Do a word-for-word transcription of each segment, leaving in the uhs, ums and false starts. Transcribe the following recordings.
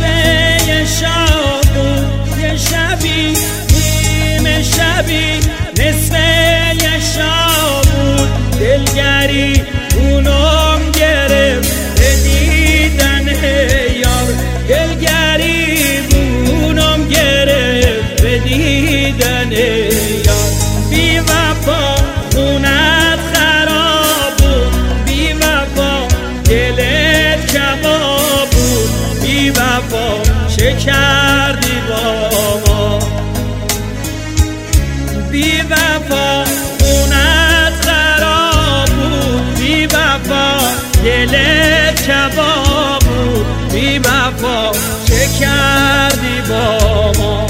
یه شب بود یه شبی نیمه شبی نصف یه شب بود دلگری اونم گرفت به دیدن یار دلگری اونم گرفت به دیدن یار بی وفا خونت خراب بود بی وفا دلت کباب بود بی وفا چه کردی با ما بی وفا خونت خراب بود بی وفا دلت کباب بود بی وفا چه کردی با ما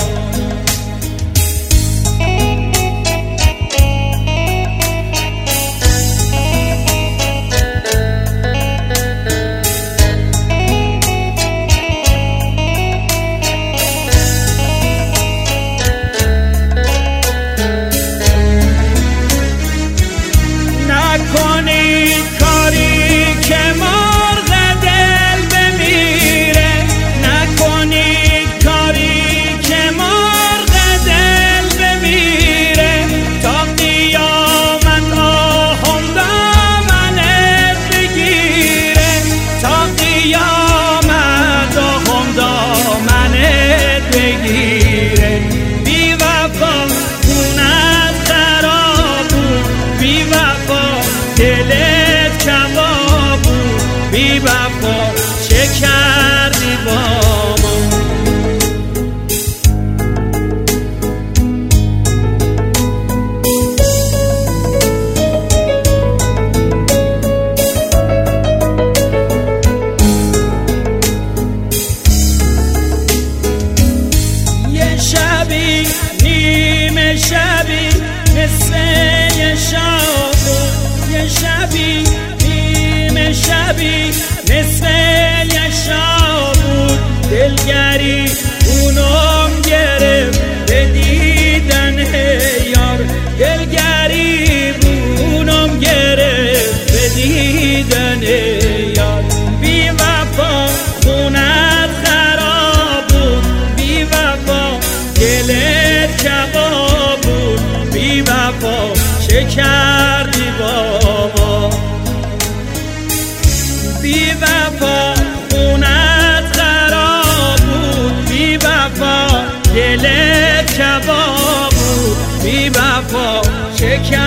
نکنید کاری که مرغ دل بمیره نکنید کاری که مرغ دل بمیره تا قیامت آهم دامنت بگیره تا قیامت آهم دامنت بگیره بی وفا خونت خراب بود بی وفا دلت کباب بود بی وفا چه کردی با ما یه شبی نیمه شبی نصف یه شب یه شبی نیمه شبی نصف یه شب بود دلگری اونم گرفت به دیدن یار دلگری اونم گرفت به دیدن یار بی وفا خونت خراب بود بی وفا دلت کباب بود بی وفا چه کردی با ما بی وفا خونت خراب بود بی وفا دلت کباب بود بی وفا چه کردی